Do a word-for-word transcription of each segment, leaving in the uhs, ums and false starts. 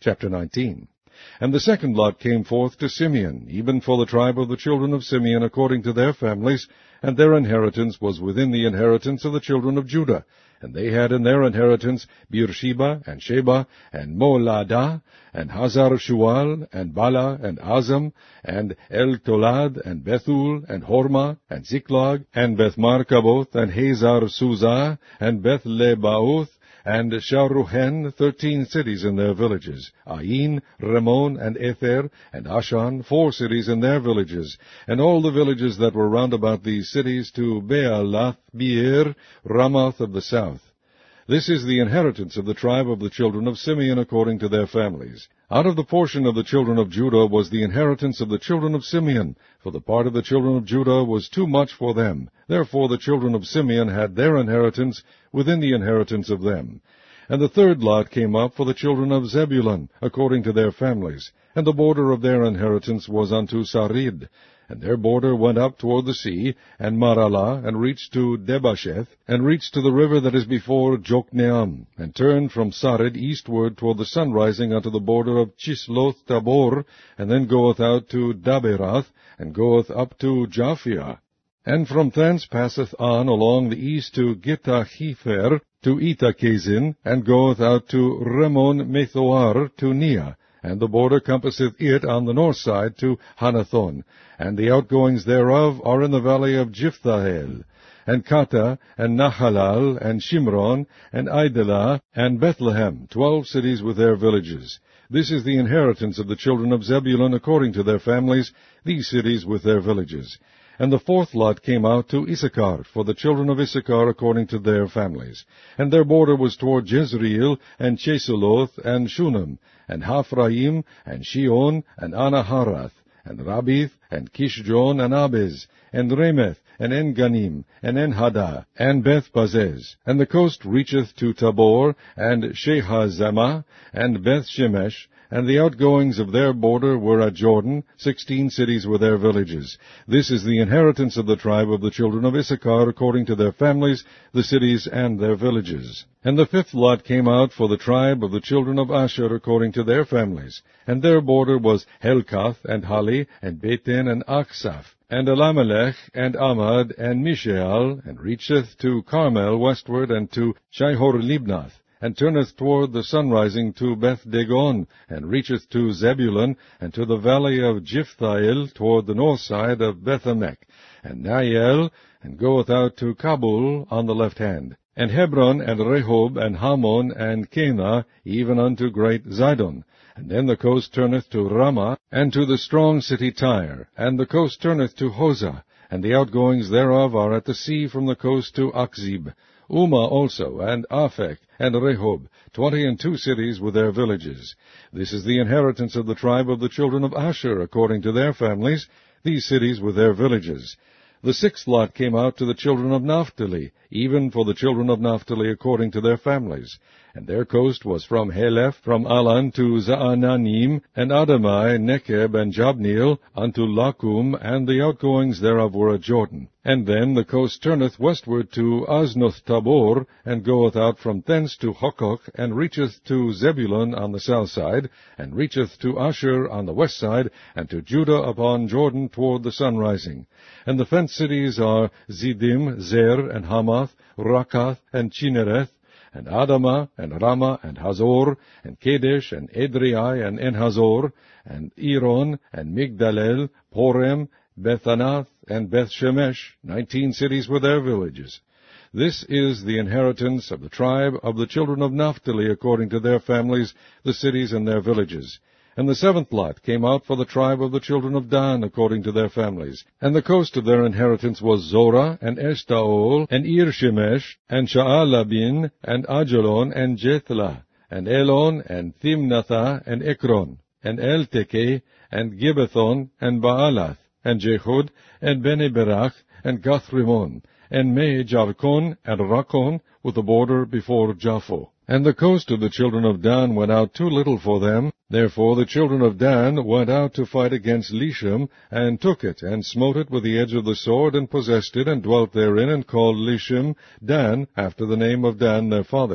Chapter nineteen. And the second lot came forth to Simeon, even for the tribe of the children of Simeon according to their families, and their inheritance was within the inheritance of the children of Judah. And they had in their inheritance Beersheba, and Sheba, and Moladah, and Hazar-Shual, and Bala, and Azam, and El-Tolad, and Bethul, and Hormah, and Ziklag, and Beth-Markaboth, and Hazar-Suzah, and Beth-Lebaoth, and Sharuhen, thirteen cities in their villages, Ain, Ramon, and Ether, and Ashan, four cities in their villages, and all the villages that were round about these cities, to Baalath, Beer, Ramoth of the south. This is the inheritance of the tribe of the children of Simeon according to their families. Out of the portion of the children of Judah was the inheritance of the children of Simeon, for the part of the children of Judah was too much for them. Therefore the children of Simeon had their inheritance within the inheritance of them. And the third lot came up for the children of Zebulun, according to their families. And the border of their inheritance was unto Sarid. And their border went up toward the sea, and Maralah, and reached to Debasheth, and reached to the river that is before Jokneam, and turned from Sarid eastward toward the sun rising unto the border of Chisloth Tabor, and then goeth out to Daberath, and goeth up to Japhia. And from thence passeth on along the east to Gittahepher, to Etachazin, and goeth out to Remon Methoar, to Nea. And the border compasseth it on the north side to Hanathon, and the outgoings thereof are in the valley of Jiphthahel, and Kata, and Nahalal, and Shimron, and Idalah, and Bethlehem, twelve cities with their villages. This is the inheritance of the children of Zebulun according to their families, these cities with their villages. And the fourth lot came out to Issachar, for the children of Issachar according to their families. And their border was toward Jezreel, and Chesuloth, and Shunem, and Haphraim, and Shion, and Anaharath, and Rabith, and Kishjon, and Abez, and Remeth, and En-Ganim, and En-Hadah, and Beth-Pazez. And the coast reacheth to Tabor, and Shehazamah, and Beth-Shemesh, and the outgoings of their border were at Jordan, sixteen cities with their villages. This is the inheritance of the tribe of the children of Issachar according to their families, the cities and their villages. And the fifth lot came out for the tribe of the children of Asher according to their families. And their border was Helkath, and Hali, and Beten, and Achsaph, and Elimelech, and Amad, and Mishael, and reacheth to Carmel westward, and to Shihor-Libnath, and turneth toward the sunrising to Beth-Dagon, and reacheth to Zebulun, and to the valley of Jiphthahel toward the north side of Bethamek, and Naiel, and goeth out to Kabul on the left hand, and Hebron, and Rehob, and Hamon, and Cana, even unto great Zidon. And then the coast turneth to Ramah, and to the strong city Tyre, and the coast turneth to Hosah, and the outgoings thereof are at the sea from the coast to Achzib. Umah also, and Aphek, and Rehob, twenty and two cities with their villages. This is the inheritance of the tribe of the children of Asher, according to their families, these cities with their villages. The sixth lot came out to the children of Naphtali, even for the children of Naphtali according to their families. And their coast was from Heleph, from Alan to Zaananim, and Adamai, Nekeb, and Jabneel, unto Lakum, and the outgoings thereof were at Jordan. And then the coast turneth westward to Aznoth Tabor, and goeth out from thence to Hokok, and reacheth to Zebulun on the south side, and reacheth to Asher on the west side, and to Judah upon Jordan toward the sunrising. And the fenced cities are Ziddim, Zer, and Hamath, Rakath, and Chinnereth, and Adamah, and Ramah, and Hazor, and Kadesh, and Edrei, and Enhazor, and Eron, and Migdalel, Porem, Bethanath, and Beth-Shemesh, nineteen cities with their villages. This is the inheritance of the tribe of the children of Naphtali according to their families, the cities and their villages. And the seventh lot came out for the tribe of the children of Dan according to their families. And the coast of their inheritance was Zorah, and Eshtaol, and Ir-Shemesh, and Sha'alabin, and Ajalon, and Jethlah, and Elon, and Thimnathah, and Ekron, and El-Tekeh, and Gibbethon, and Baalath, and Jehud, and Bene-Berach, and Gath-Rimmon, and Me-Jarkon, and Rakon, with the border before Japho. And the coast of the children of Dan went out too little for them. Therefore the children of Dan went out to fight against Lishem, and took it, and smote it with the edge of the sword, and possessed it, and dwelt therein, and called Lishem Dan, after the name of Dan their father.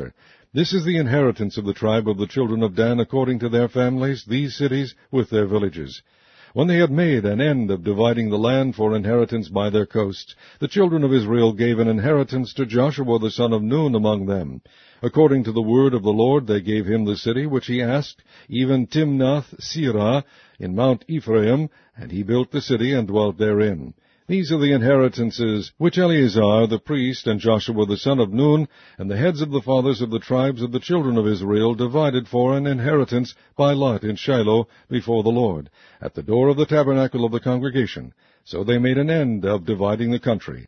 This is the inheritance of the tribe of the children of Dan according to their families, these cities with their villages. When they had made an end of dividing the land for inheritance by their coasts, the children of Israel gave an inheritance to Joshua the son of Nun among them. According to the word of the Lord they gave him the city which he asked, even Timnath-Serah in Mount Ephraim, and he built the city and dwelt therein. These are the inheritances which Eleazar the priest and Joshua the son of Nun and the heads of the fathers of the tribes of the children of Israel divided for an inheritance by lot in Shiloh before the Lord, at the door of the tabernacle of the congregation. So they made an end of dividing the country.